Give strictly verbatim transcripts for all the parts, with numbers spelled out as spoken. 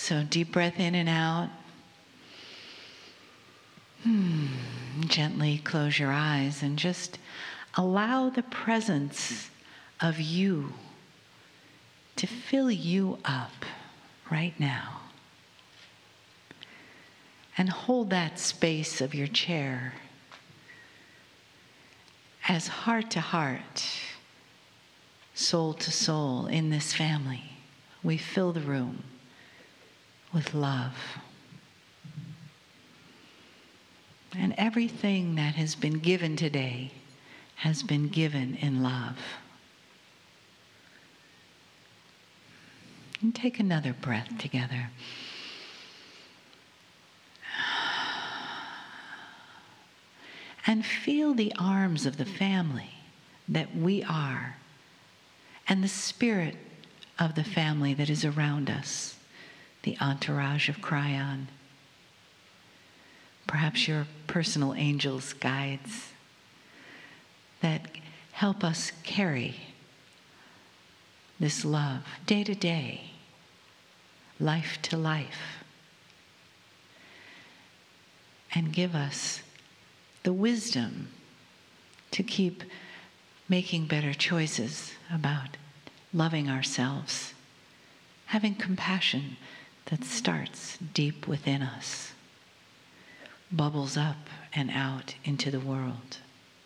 So deep breath in and out. Hmm. Gently close your eyes and just allow the presence of you to fill you up right now. And hold that space of your chair as heart to heart, soul to soul in this family. We fill the room with love. And everything that has been given today has been given in love. And take another breath together. And feel the arms of the family that we are, and the spirit of the family that is around us, the entourage of Kryon. Perhaps your personal angels, guides, that help us carry this love day to day, life to life, and give us the wisdom to keep making better choices about loving ourselves, having compassion that starts deep within us, bubbles up and out into the world.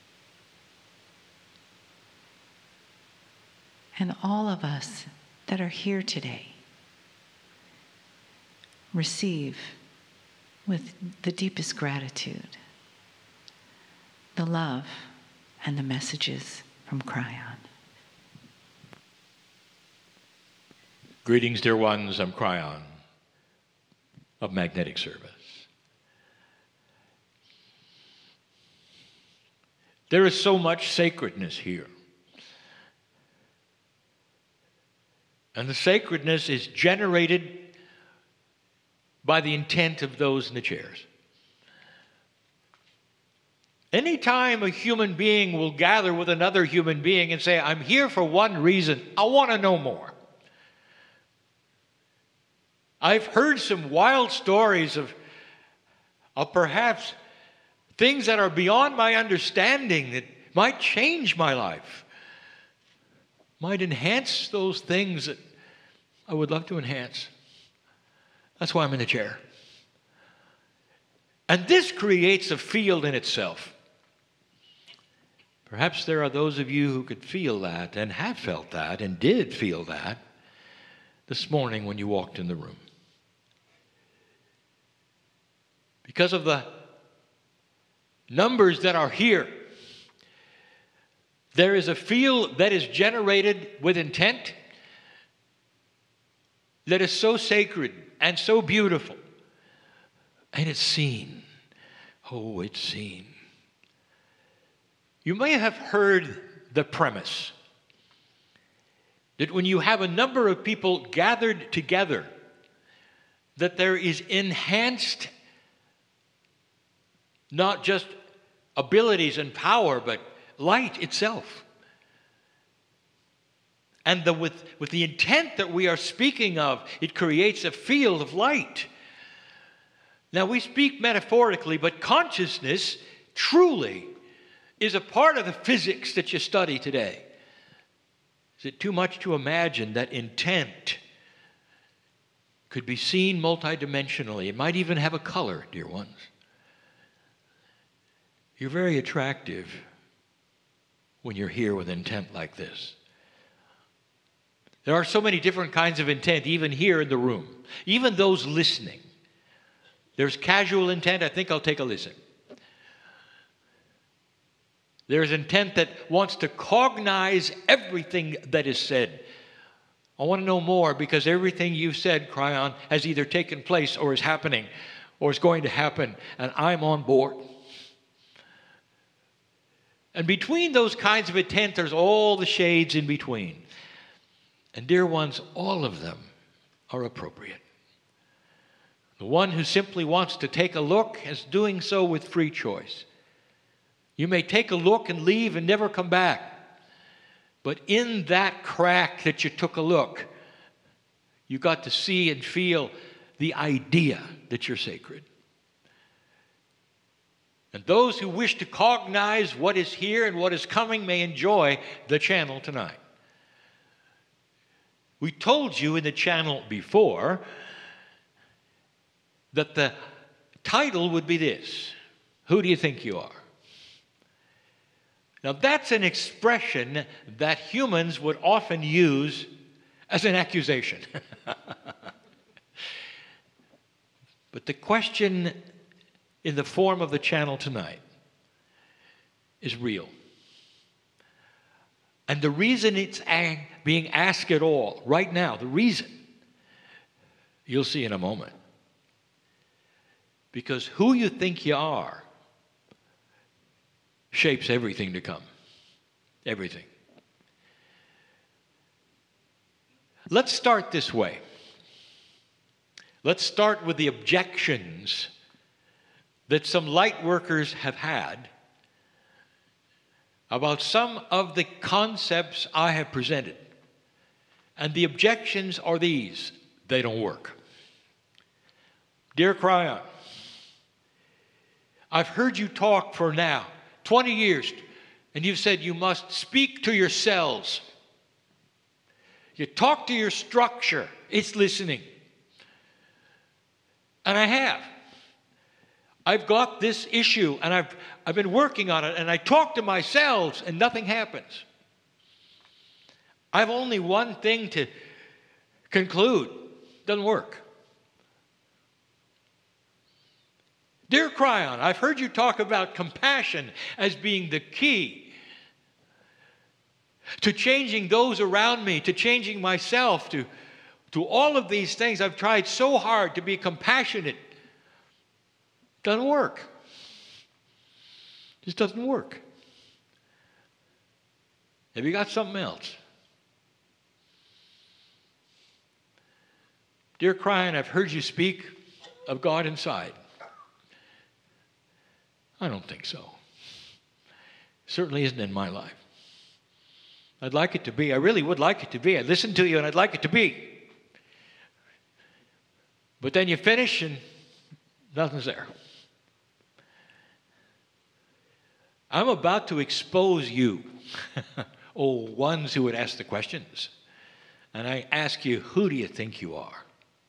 And all of us that are here today receive with the deepest gratitude the love and the messages from Kryon. Greetings, dear ones. I'm Kryon of Magnetic Service. There is so much sacredness here. And the sacredness is generated by the intent of those in the chairs. Anytime a human being will gather with another human being and say, I'm here for one reason, I want to know more. I've heard some wild stories of, of perhaps things that are beyond my understanding that might change my life, might enhance those things that I would love to enhance. That's why I'm in the chair. And this creates a field in itself. Perhaps there are those of you who could feel that and have felt that and did feel that this morning when you walked in the room. Because of the numbers that are here, there is a field that is generated with intent that is so sacred and so beautiful. And it's seen. Oh, it's seen. You may have heard the premise that when you have a number of people gathered together, that there is enhanced not just abilities and power, but light itself. And the, with, with the intent that we are speaking of, it creates a field of light. Now, we speak metaphorically, but consciousness truly is a part of the physics that you study today. Is it too much to imagine that intent could be seen multidimensionally? It might even have a color, dear ones. You're very attractive when you're here with intent like this. There are so many different kinds of intent, even here in the room, even those listening. There's casual intent, I think I'll take a listen. There's intent that wants to cognize everything that is said. I want to know more because everything you've said, Kryon, has either taken place or is happening or is going to happen, and I'm on board. And between those kinds of intent, there's all the shades in between. And dear ones, all of them are appropriate. The one who simply wants to take a look is doing so with free choice. You may take a look and leave and never come back. But in that crack that you took a look, you got to see and feel the idea that you're sacred. And those who wish to cognize what is here and what is coming may enjoy the channel tonight. We told you in the channel before that the title would be this: Who do you think you are? Now that's an expression that humans would often use as an accusation. But the question in the form of the channel tonight is real. And the reason it's a- being asked at all, right now, the reason, you'll see in a moment. Because who you think you are shapes everything to come. Everything. Let's start this way. Let's start with the objections that some light workers have had about some of the concepts I have presented. And the objections are these: they don't work. Dear Cryon, I've heard you talk for now twenty years, and you've said you must speak to your cells. You talk to your structure, it's listening. And I have. I've got this issue, and I've, I've been working on it, and I talk to my cells, and nothing happens. I've only one thing to conclude: doesn't work. Dear Cryon, I've heard you talk about compassion as being the key to changing those around me, to changing myself, to, to all of these things. I've tried so hard to be compassionate. Doesn't work. Just doesn't work. Have you got something else? Dear Cryon, I've heard you speak of God inside. I don't think so. Certainly isn't in my life. I'd like it to be. I really would like it to be. I listen to you and I'd like it to be. But then you finish and nothing's there. I'm about to expose you, oh, ones who would ask the questions. And I ask you, who do you think you are?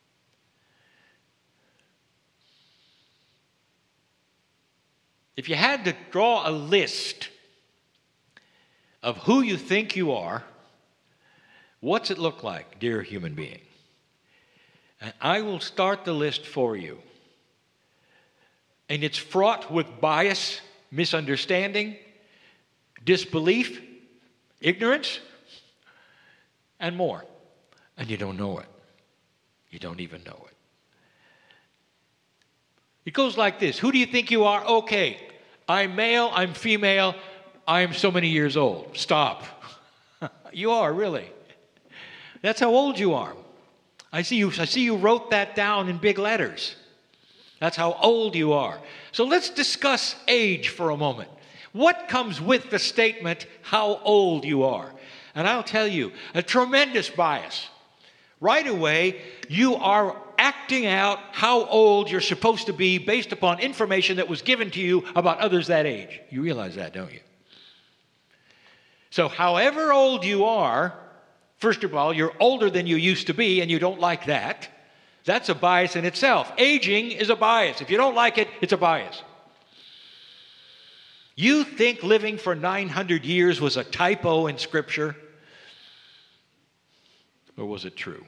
If you had to draw a list of who you think you are, what's it look like, dear human being? And I will start the list for you. And it's fraught with bias, misunderstanding, disbelief, ignorance, and more. And you don't know it. You don't even know it. It goes like this. Who do you think you are? Okay, I'm male, I'm female, I'm so many years old. Stop. You are, really. That's how old you are. I see you, I see you wrote that down in big letters. That's how old you are. So let's discuss age for a moment. What comes with the statement, how old you are? And I'll tell you, a tremendous bias. Right away, you are acting out how old you're supposed to be based upon information that was given to you about others that age. You realize that, don't you? So however old you are, first of all, you're older than you used to be, and you don't like that. That's a bias in itself. Aging is a bias. If you don't like it, it's a bias. You think living for nine hundred years was a typo in Scripture? Or was it true?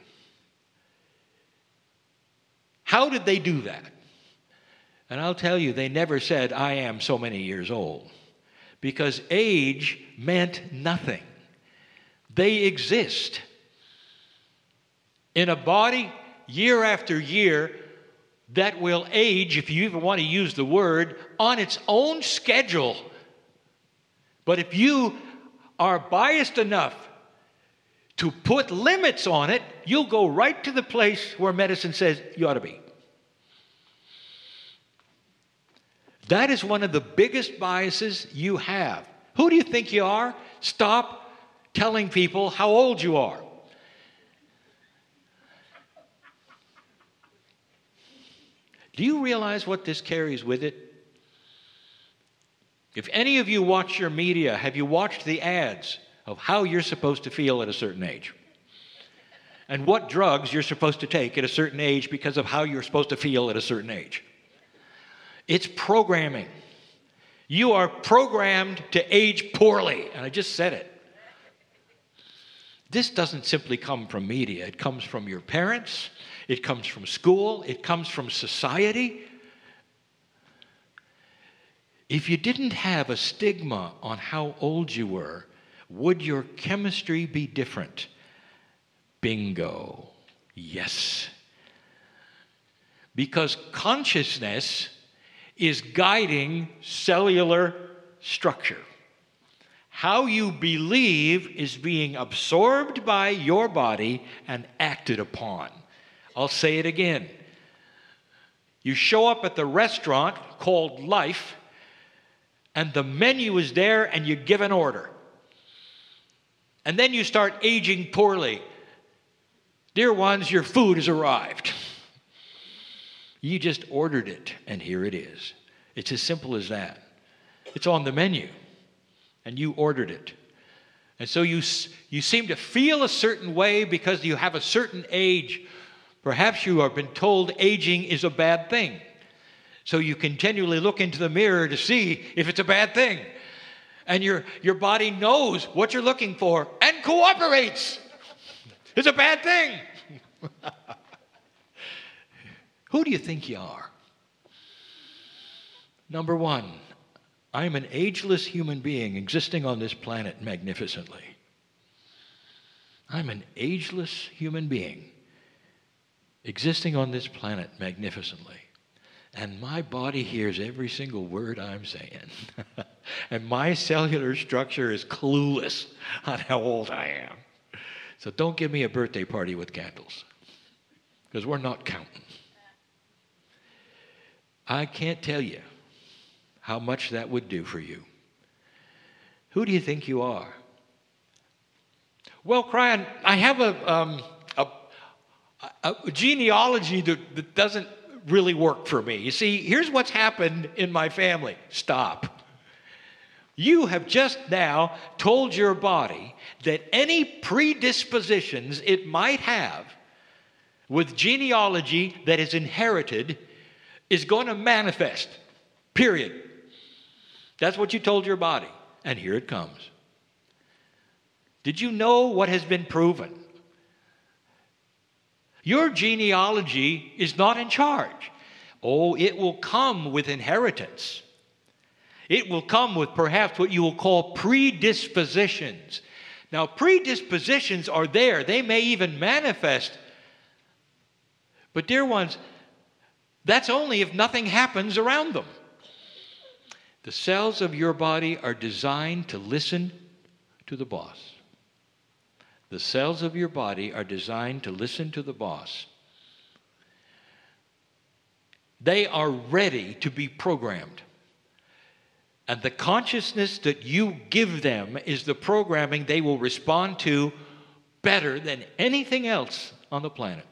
How did they do that? And I'll tell you, they never said, I am so many years old. Because age meant nothing. They exist in a body year after year that will age, if you even want to use the word, on its own schedule. But if you are biased enough to put limits on it, you'll go right to the place where medicine says you ought to be. That is one of the biggest biases you have. Who do you think you are? Stop telling people how old you are. Do you realize what this carries with it? If any of you watch your media, have you watched the ads of how you're supposed to feel at a certain age? And what drugs you're supposed to take at a certain age because of how you're supposed to feel at a certain age? It's programming. You are programmed to age poorly. And I just said it. This doesn't simply come from media. It comes from your parents. It comes from school. It comes from society. If you didn't have a stigma on how old you were, would your chemistry be different? Bingo. Yes. Because consciousness is guiding cellular structure. How you believe is being absorbed by your body and acted upon. I'll say it again. You show up at the restaurant called life, and the menu is there, and you give an order. And then you start aging poorly. Dear ones, your food has arrived. You just ordered it, and here it is. It's as simple as that. It's on the menu, and you ordered it. And so you, you seem to feel a certain way because you have a certain age. Perhaps you have been told aging is a bad thing. So you continually look into the mirror to see if it's a bad thing. And your, your body knows what you're looking for and cooperates. It's a bad thing. Who do you think you are? Number one, I'm an ageless human being existing on this planet magnificently. I'm an ageless human being existing on this planet magnificently. And my body hears every single word I'm saying. And my cellular structure is clueless on how old I am. So don't give me a birthday party with candles, because we're not counting. I can't tell you how much that would do for you. Who do you think you are? Well, Brian, I have a, um, a, a genealogy that, that doesn't really work for me. You see, here's what's happened in my family. Stop. You have just now told your body that any predispositions it might have with genealogy that is inherited is going to manifest. Period. That's what you told your body. And here it comes. Did you know what has been proven? Your genealogy is not in charge. Oh, it will come with inheritance. It will come with perhaps what you will call predispositions. Now, predispositions are there. They may even manifest. But, dear ones, that's only if nothing happens around them. The cells of your body are designed to listen to the boss. The cells of your body are designed to listen to the boss. They are ready to be programmed. And the consciousness that you give them is the programming they will respond to better than anything else on the planet.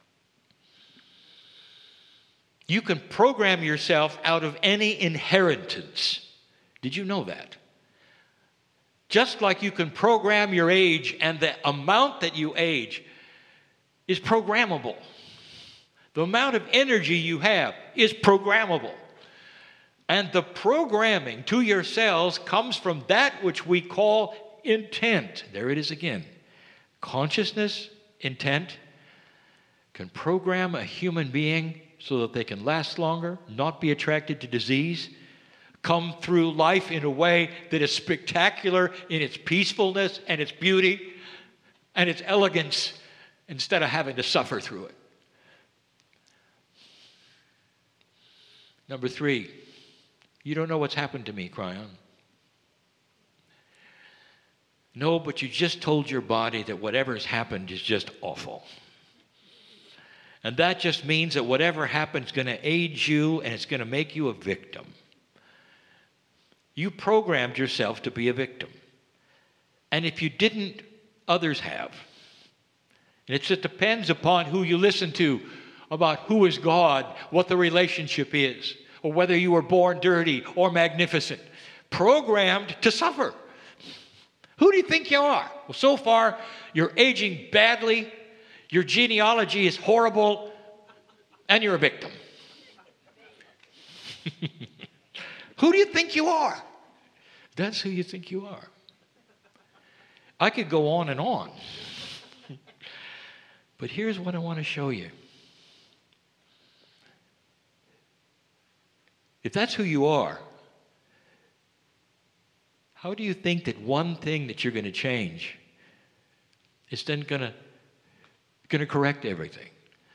You can program yourself out of any inheritance. Did you know that? Just like you can program your age, and the amount that you age is programmable. The amount of energy you have is programmable. And the programming to your cells comes from that which we call intent. There it is again. Consciousness, intent, can program a human being so that they can last longer, not be attracted to disease, come through life in a way that is spectacular in its peacefulness and its beauty and its elegance, instead of having to suffer through it. Number three, you don't know what's happened to me, Cryon. No, but you just told your body that whatever's happened is just awful. And that just means that whatever happens is going to age you, and it's going to make you a victim. You programmed yourself to be a victim. And if you didn't, others have. And it just depends upon who you listen to. about who is God, what the relationship is, or whether you were born dirty or magnificent. Programmed to suffer. Who do you think you are? Well, so far, you're aging badly, your genealogy is horrible, and you're a victim. Who do you think you are? That's who you think you are. I could go on and on. But here's what I want to show you. If that's who you are, how do you think that one thing that you're going to change is then going to going to correct everything?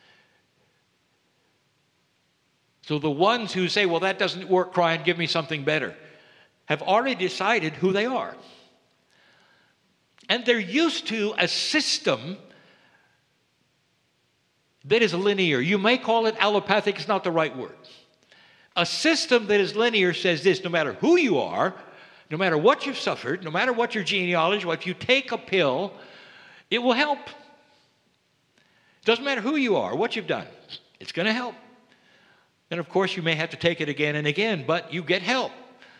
So the ones who say, well, that doesn't work, cry and give me something better, have already decided who they are. And they're used to a system that is linear. You may call it allopathic, it's not the right word. A system that is linear says this: no matter who you are, no matter what you've suffered, no matter what your genealogy, if you take a pill, it will help. Doesn't matter who you are, what you've done, it's going to help. And of course, you may have to take it again and again, but you get help.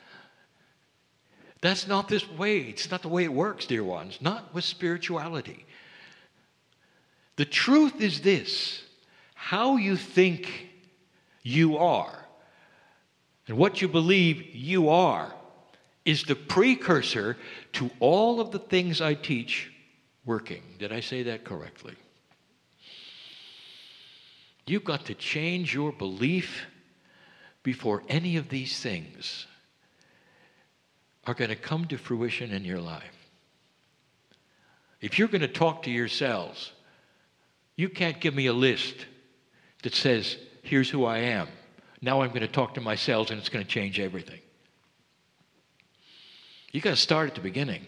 That's not this way. It's not the way it works, dear ones. Not with spirituality. The truth is this: how you think you are and what you believe you are is the precursor to all of the things I teach working. Did I say that correctly? You've got to change your belief before any of these things are going to come to fruition in your life. If you're going to talk to yourselves, you can't give me a list that says, here's who I am. Now I'm going to talk to myself and it's going to change everything. You've got to start at the beginning.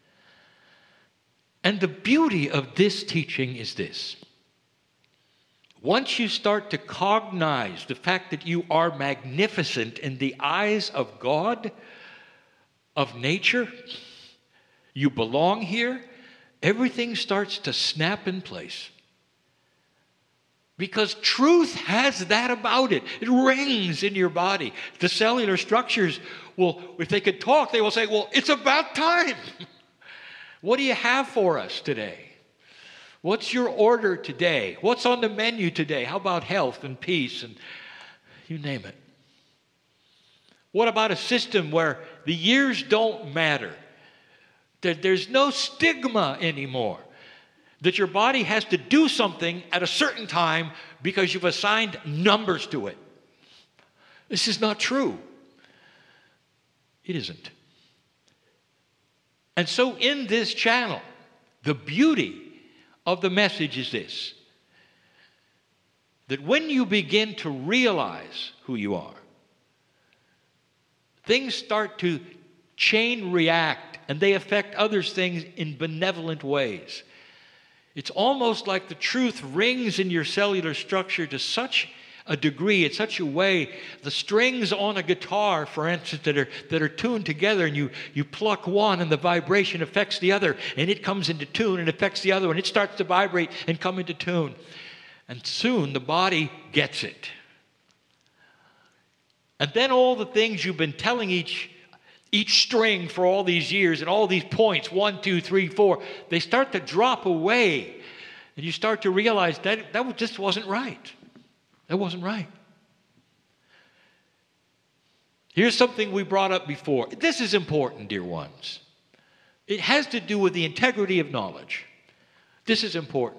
And the beauty of this teaching is this: once you start to cognize the fact that you are magnificent in the eyes of God, of nature, you belong here, everything starts to snap in place. Because truth has that about it. It rings in your body. The cellular structures will, if they could talk, they will say, well, it's about time. What do you have for us today? What's your order today? What's on the menu today? How about health and peace and you name it? What about a system where the years don't matter? That there's no stigma anymore. That your body has to do something at a certain time because you've assigned numbers to it. This is not true. It isn't. And so in this channel, the beauty of the message is this: that when you begin to realize who you are, things start to chain react and they affect others' things in benevolent ways. It's almost like the truth rings in your cellular structure to such a degree, in such a way, the strings on a guitar, for instance, that are, that are tuned together, and you, you pluck one and the vibration affects the other, and it comes into tune and affects the other, and it starts to vibrate and come into tune. And soon the body gets it. And then all the things you've been telling each Each string for all these years and all these points, one, two, three, four, they start to drop away. And you start to realize that that just wasn't right. That wasn't right. Here's something we brought up before. This is important, dear ones. It has to do with the integrity of knowledge. This is important.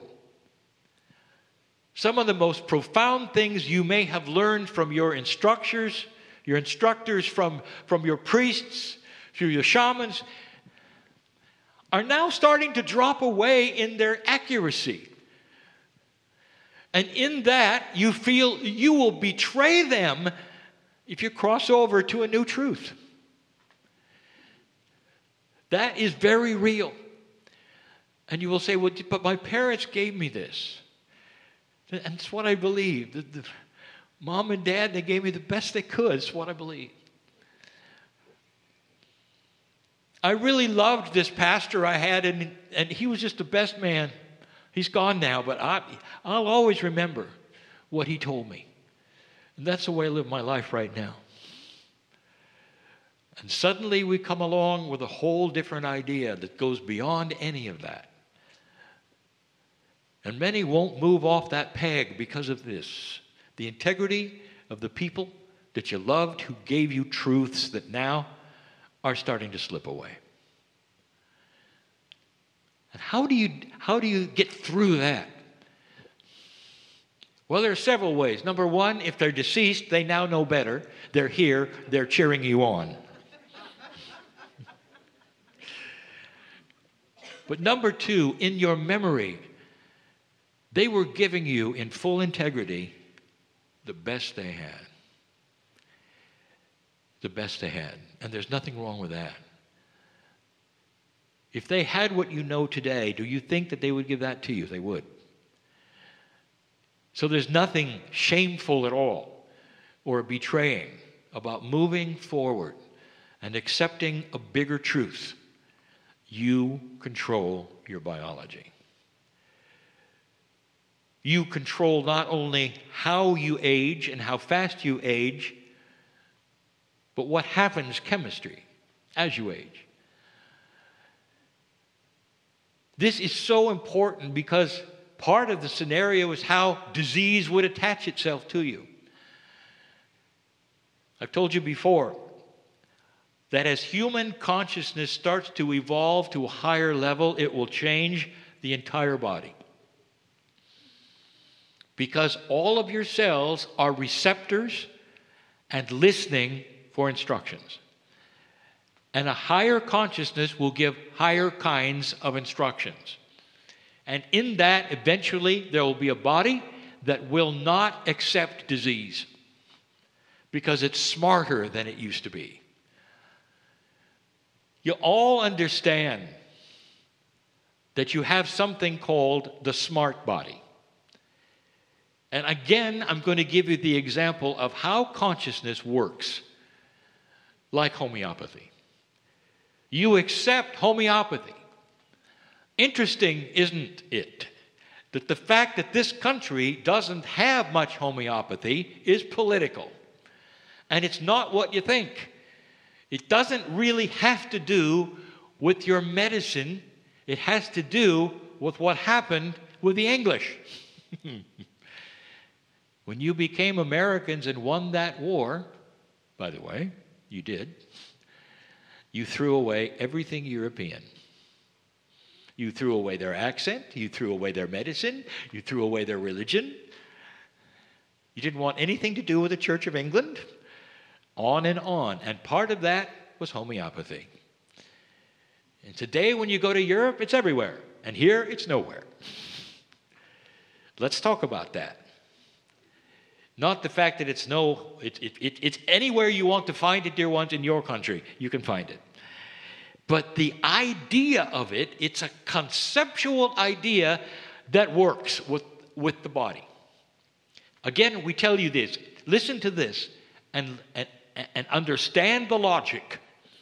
Some of the most profound things you may have learned from your instructors, your instructors from, from your priests, through your shamans, are now starting to drop away in their accuracy. And in that, you feel you will betray them if you cross over to a new truth. That is very real. And you will say, well, but my parents gave me this. And it's what I believe. The, the, Mom and Dad, they gave me the best they could. It's what I believe. I really loved this pastor I had, and, and he was just the best man. He's gone now, but I, I'll always remember what he told me. And that's the way I live my life right now. And suddenly we come along with a whole different idea that goes beyond any of that. And many won't move off that peg because of this. The integrity of the people that you loved who gave you truths that now are starting to slip away. And how do you, how do you get through that? Well, there are several ways. Number one, if they're deceased, they now know better. They're here, they're cheering you on. But number two, in your memory, they were giving you in full integrity the best they had. The best they had. And there's nothing wrong with that. If they had what you know today, do you think that they would give that to you? They would. So there's nothing shameful at all or betraying about moving forward and accepting a bigger truth. You control your biology. You control not only how you age and how fast you age, but what happens chemistry as you age. This is so important because part of the scenario is how disease would attach itself to you. I've told you before that as human consciousness starts to evolve to a higher level, it will change the entire body. Because all of your cells are receptors and listening for instructions. And a higher consciousness will give higher kinds of instructions. And in that, eventually, there will be a body that will not accept disease because it's smarter than it used to be. You all understand that you have something called the smart body. And again, I'm going to give you the example of how consciousness works, like homeopathy. You accept homeopathy. Interesting, isn't it, that the fact that this country doesn't have much homeopathy is political. And it's not what you think. It doesn't really have to do with your medicine. It has to do with what happened with the English. When you became Americans and won that war, by the way, you did, you threw away everything European. You threw away their accent, you threw away their medicine, you threw away their religion. You didn't want anything to do with the Church of England. On and on. And part of that was homeopathy. And today when you go to Europe, it's everywhere. And here, it's nowhere. Let's talk about that. Not the fact that it's no, it, it, it, it's anywhere you want to find it, dear ones, in your country, you can find it. But the idea of it, it's a conceptual idea that works with, with the body. Again, we tell you this. Listen to this and, and, and understand the logic.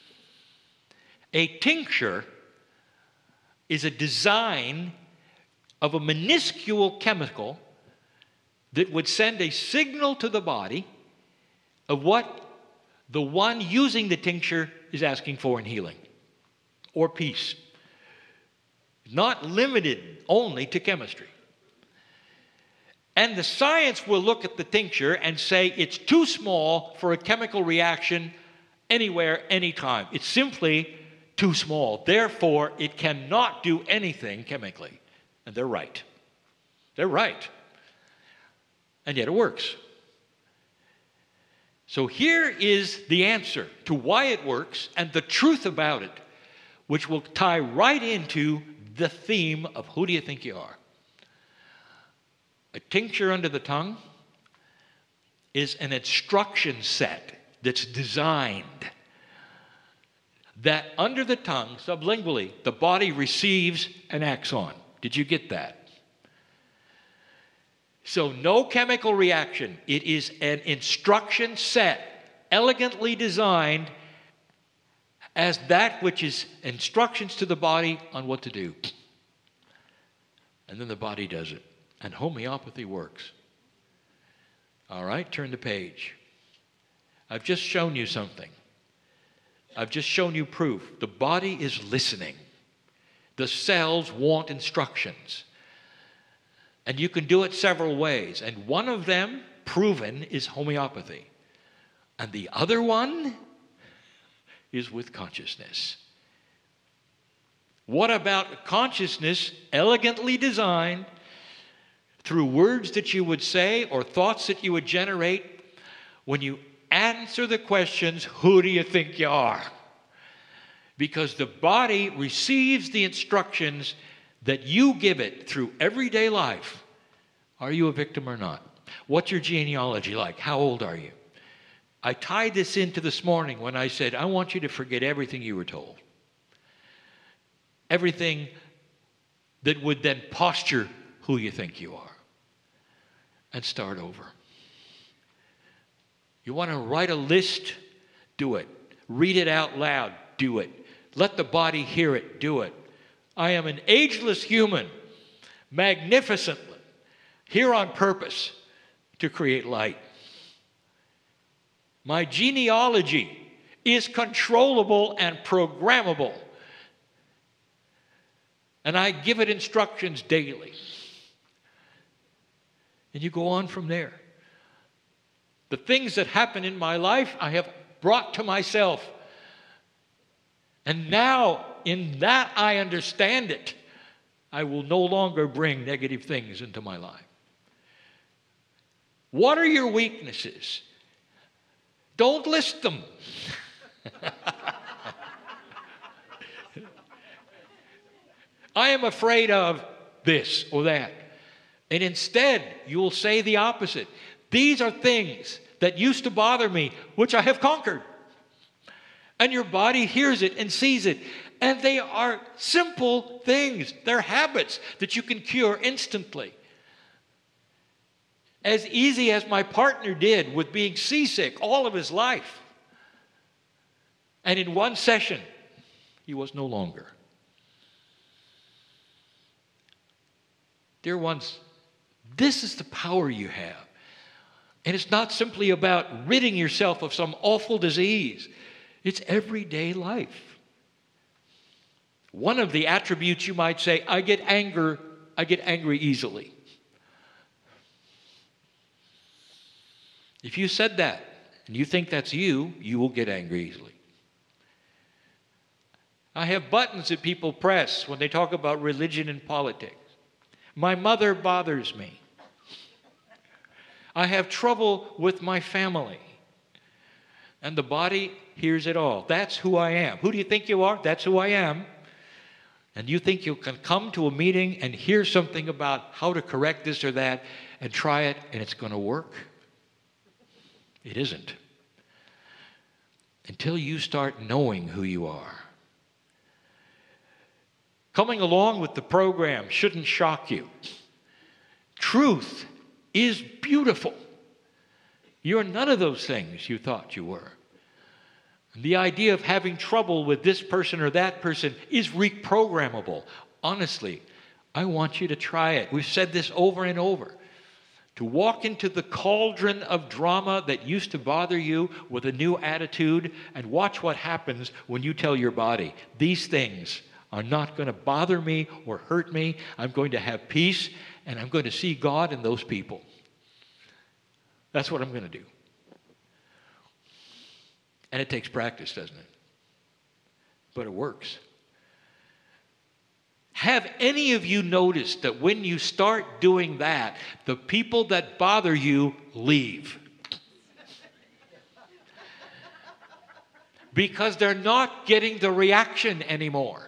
A tincture is a design of a minuscule chemical that would send a signal to the body of what the one using the tincture is asking for in healing or peace. Not limited only to chemistry. And the science will look at the tincture and say it's too small for a chemical reaction anywhere, anytime. It's simply too small. Therefore, it cannot do anything chemically. And they're right. They're right. And yet it works. So here is the answer to why it works and the truth about it, which will tie right into the theme of who do you think you are? A tincture under the tongue is an instruction set that's designed that under the tongue, sublingually, the body receives and acts on. Did you get that? So no chemical reaction. It is an instruction set, elegantly designed as that which is instructions to the body on what to do. And then the body does it. And homeopathy works. All right, turn the page. I've just shown you something. I've just shown you proof. The body is listening. The cells want instructions. And you can do it several ways. And one of them, proven, is homeopathy. And the other one is with consciousness. What about consciousness elegantly designed through words that you would say or thoughts that you would generate when you answer the questions, who do you think you are? Because the body receives the instructions that you give it through everyday life. Are you a victim or not? What's your genealogy like? How old are you? I tied this into this morning when I said, I want you to forget everything you were told. Everything that would then posture who you think you are. And start over. You want to write a list? Do it. Read it out loud? Do it. Let the body hear it? Do it. I am an ageless human, magnificently, here on purpose to create light. My genealogy is controllable and programmable. And I give it instructions daily. And you go on from there. The things that happen in my life, I have brought to myself. And now, in that I understand it, I will no longer bring negative things into my life. What are your weaknesses? Don't list them. I am afraid of this or that. And instead, you will say the opposite. These are things that used to bother me, which I have conquered. And your body hears it and sees it. And they are simple things. They're habits that you can cure instantly. As easy as my partner did with being seasick all of his life. And in one session, he was no longer. Dear ones, this is the power you have. And it's not simply about ridding yourself of some awful disease. It's everyday life. One of the attributes you might say, I get anger, I get angry easily. If you said that and you think that's you, you will get angry easily. I have buttons that people press when they talk about religion and politics. My mother bothers me. I have trouble with my family. And the body hears it all. That's who I am. Who do you think you are? That's who I am. And you think you can come to a meeting and hear something about how to correct this or that and try it and it's going to work? It isn't. Until you start knowing who you are. Coming along with the program shouldn't shock you. Truth is beautiful. You're none of those things you thought you were. And the idea of having trouble with this person or that person is reprogrammable. Honestly, I want you to try it. We've said this over and over. To walk into the cauldron of drama that used to bother you with a new attitude and watch what happens when you tell your body, these things are not going to bother me or hurt me. I'm going to have peace and I'm going to see God in those people. That's what I'm going to do. And it takes practice, doesn't it? But it works. Have any of you noticed that when you start doing that, the people that bother you leave? Because they're not getting the reaction anymore.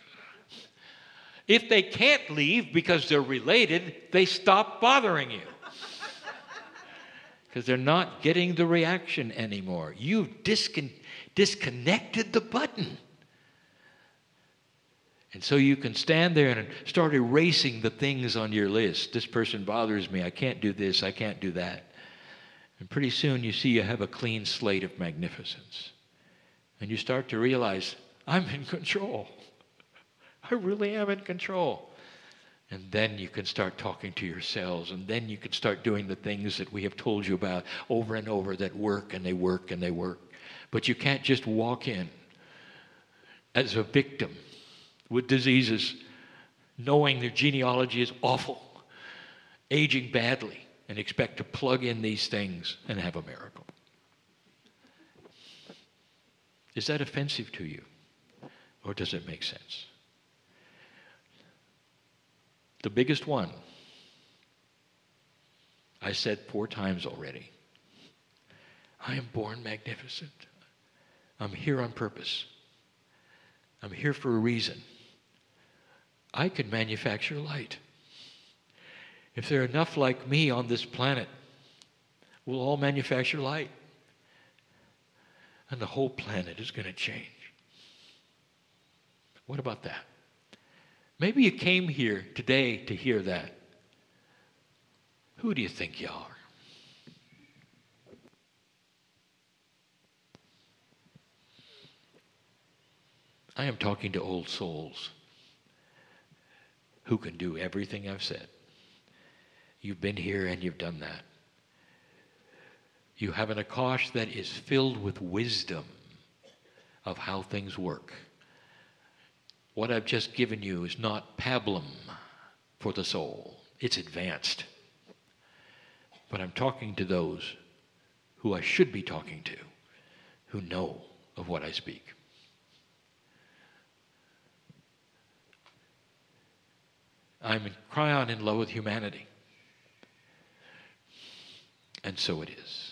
If they can't leave because they're related, they stop bothering you. Because they're not getting the reaction anymore. You've discon- disconnected the button. And so you can stand there and start erasing the things on your list. This person bothers me. I can't do this. I can't do that. And pretty soon you see you have a clean slate of magnificence. And you start to realize, I'm in control. I really am in control. And then you can start talking to yourselves, and then you can start doing the things that we have told you about over and over that work, and they work, and they work. But you can't just walk in as a victim with diseases, knowing their genealogy is awful, aging badly, and expect to plug in these things and have a miracle. Is that offensive to you? Or does it make sense? The biggest one, I said four times already. I am born magnificent. I'm here on purpose. I'm here for a reason. I can manufacture light. If there are enough like me on this planet, we'll all manufacture light. And the whole planet is going to change. What about that? Maybe you came here today to hear that. Who do you think you are? I am talking to old souls who can do everything I've said. You've been here and you've done that. You have an Akash that is filled with wisdom of how things work. What I've just given you is not pablum for the soul. It's advanced. But I'm talking to those who I should be talking to, who know of what I speak. I'm in cryon in love with humanity. And so it is.